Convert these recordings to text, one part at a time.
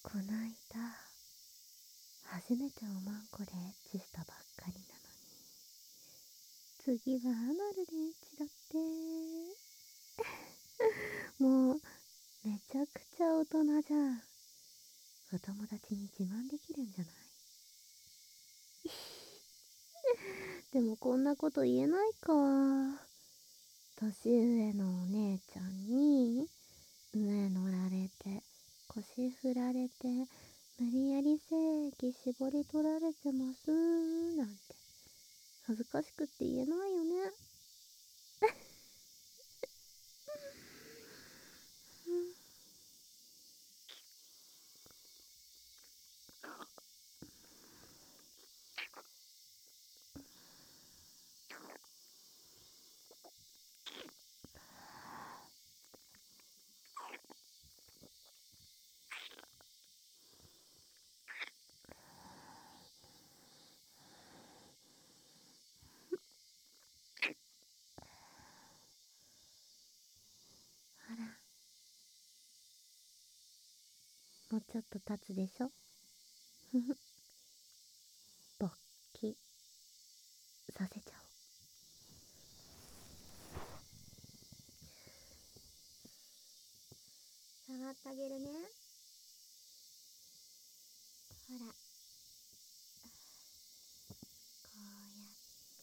こないだ初めておまんこでエッチしたばっかりなのに、次はアナルでエッチだって。もうめちゃくちゃ大人じゃん。お友達に自慢できるんじゃない？でもこんなこと言えないか。年上のお姉ちゃんに上乗られて腰振られて無理やり精液絞り取られてますなんて恥ずかしくって言えないよね。ほら、もうちょっと経つでしょ。ふふ、勃起させちゃおう。触ってあげるね。ほら、こうやって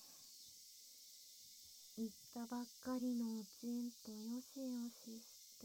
言ったばっかりのおちんぽよしよしして、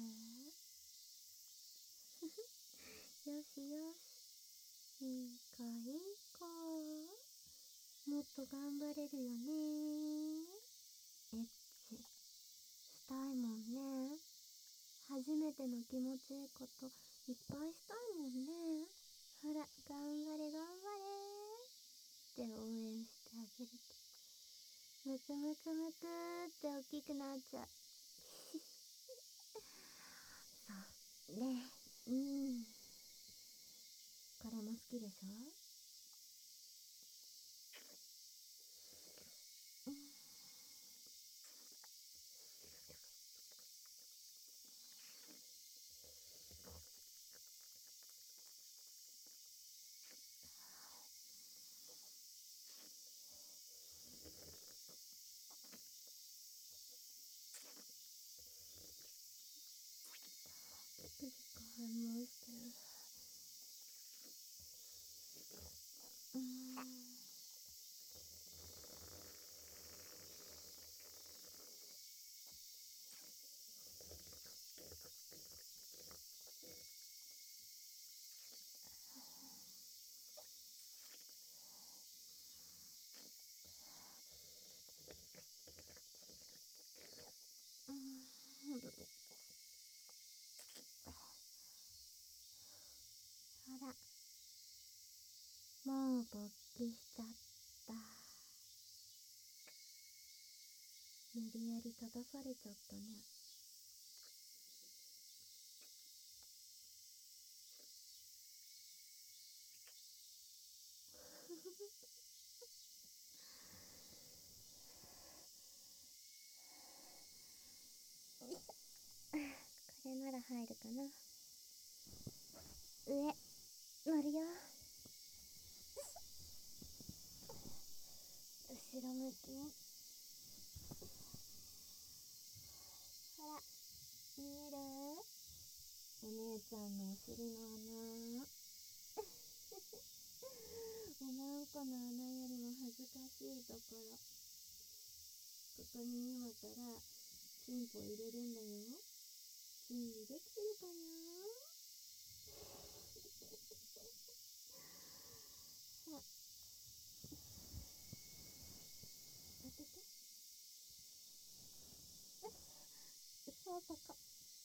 よしよし、いい子いい子、もっと頑張れるよね。エッチしたいもんね。初めての気持ちいいこといっぱいしたいもんね。ほら、頑張れ頑張れって応援してあげると、むくむくむくって大きくなっちゃう。そうね。これも好きでしょ。くじか反応してる。ほら、もう勃起しちゃった。無理やり立たされちゃったね。これなら入るかな。上乗るよ。後ろ向きに。ほら、見える？お姉ちゃんのお尻の穴。おまんこの穴よりも恥ずかしいところ。ここに今からチンポ入れるんだよ。準備できてるかな？さあ、当てて。そうそこ。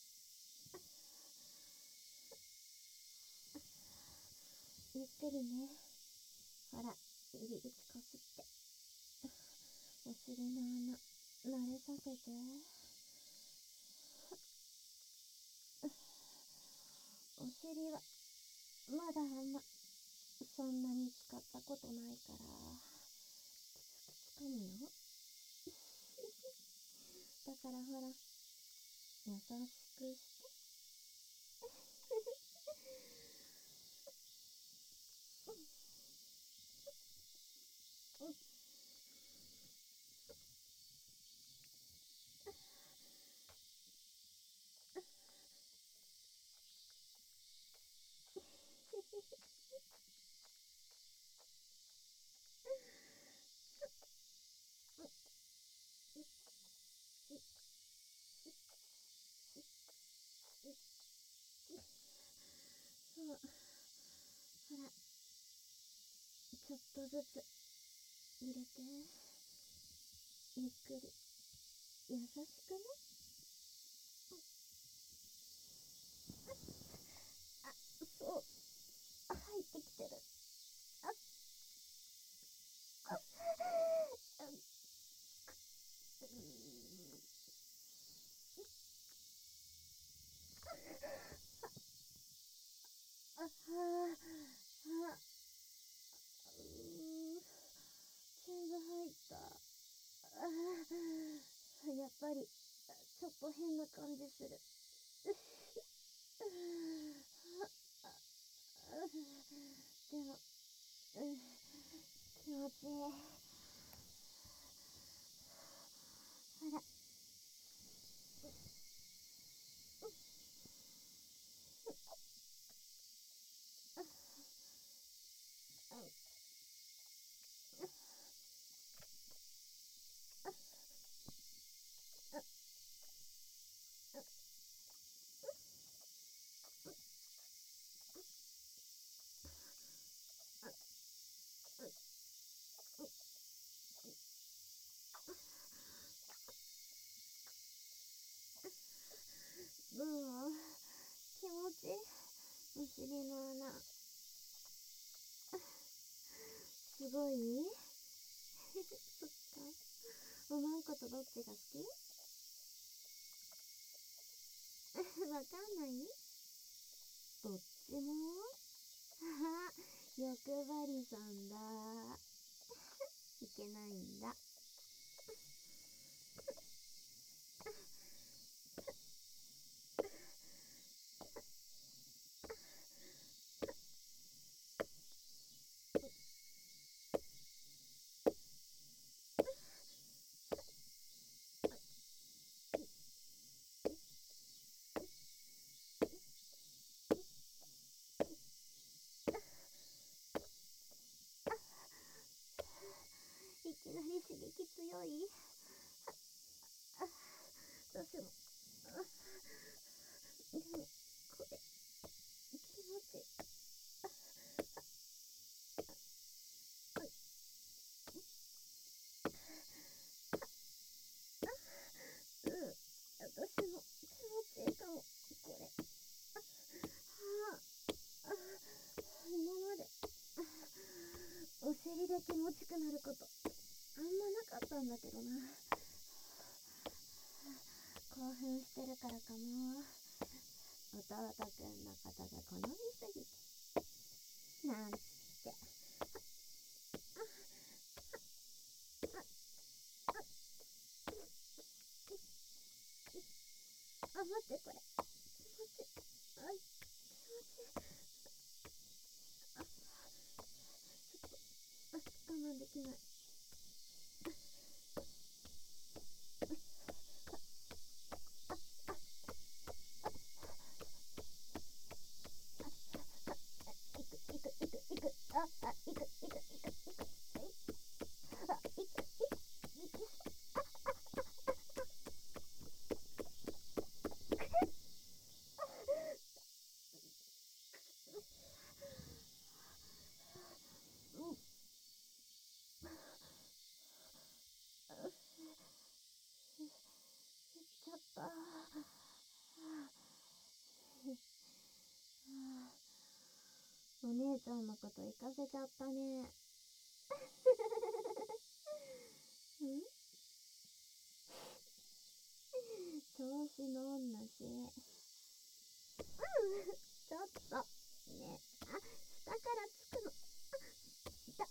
ゆっくりね。ほら、入り口こすって。お尻の穴、慣れさせて。お尻は、まだそんなに使ったことないから、きつかむよ。だからほら、優しくして。 とずつ入れて、ゆっくり優しくね。あ、そう、入ってきてる。あ、あ、あ、全部入った。やっぱりちょっと変な感じする。でも、気持ちいい。ほら、どう？気持ちいい？お尻の穴。すごいそっか。おまんことどっちが好き？わかんない？どっちも？あ、欲張りさんだ。いけないんだ。いきなり刺激強い？どうしても。でも、これ、気持ちいい。私も気持ちいいかも、これ。今まで、お尻で気持ちくなること、あんまなかったんだけどな。興奮してるからかも。弟くんのことが好みすぎて。なんつって。あ、待って、これ。気持ちいい。あ、気持ちいい。我慢できない。ちょっと。お姉ちゃんのこと行かせちゃったね。ん？調子のんなし。ちょっと。ね。あ、下からつくの。だ。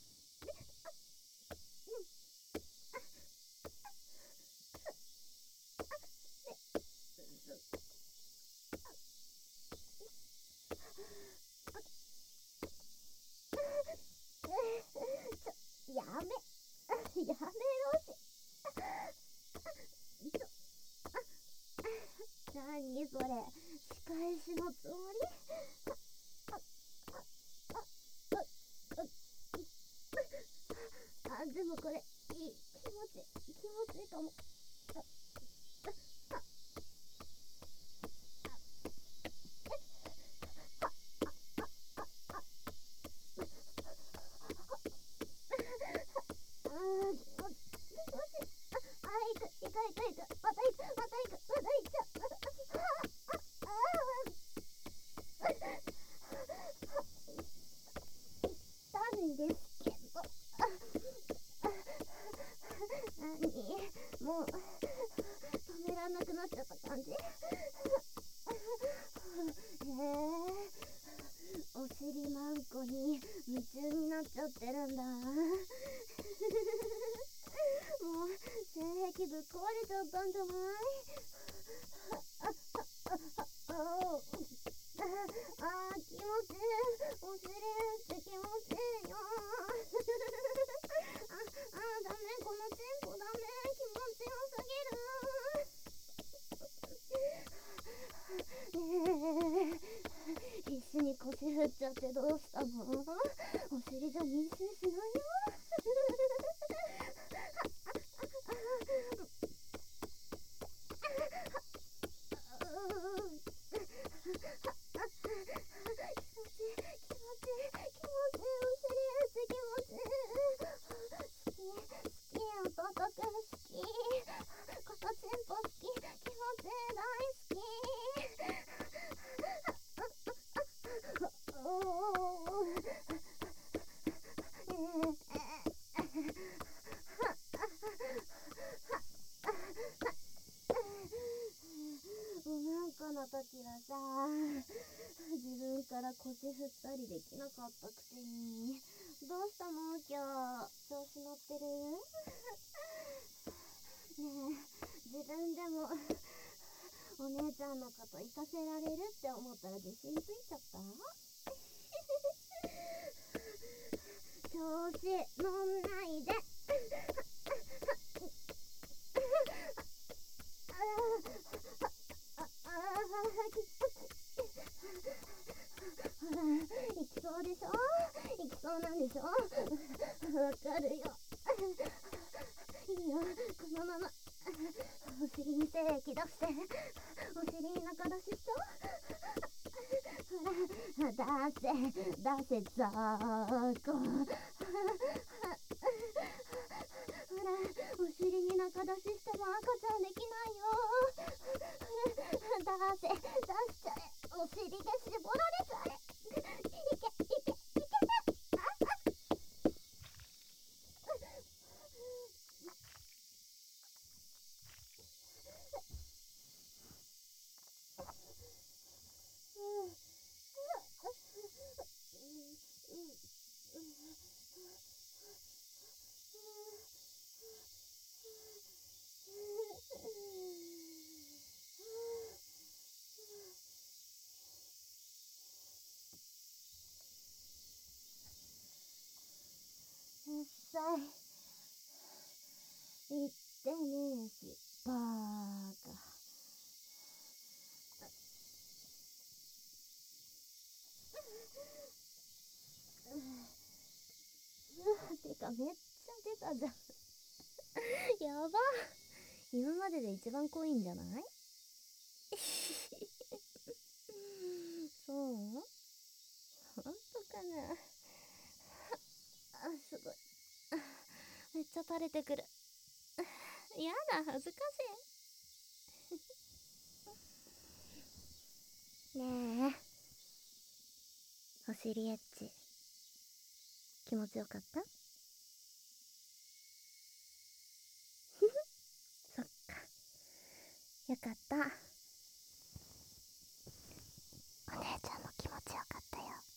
やめろし。なにそれ、仕返しのつもり？でもこれ、いい。気持ちいいかも。 時はさ、自分から腰振ったりできなかったくせに。どうしたの今日、調子乗ってる？ねえ、自分でもお姉ちゃんのこと行かせられるって思ったら自信ついちゃった？調子乗んないで。ほら、行きそうでしょ？行きそうなんでしょ？わかるよ。いいよ、このままお尻に精液出して、お尻に中出ししちゃおう。ほら、出せザーコ。ほら、お尻に中出ししても赤ちゃんできないよ。出しちゃえ。お尻で絞られちゃえ。いけ。うっさい。言ってねえし、バーカ。てかめっちゃ出たじゃん。やば。今までで一番濃いんじゃない？そう？ほんとかな。すごい。めっちゃ垂れてくる。やだ、恥ずかしい。ねえ、お尻エッチ気持ちよかった？そっか、よかった。お姉ちゃんも気持ちよかったよ。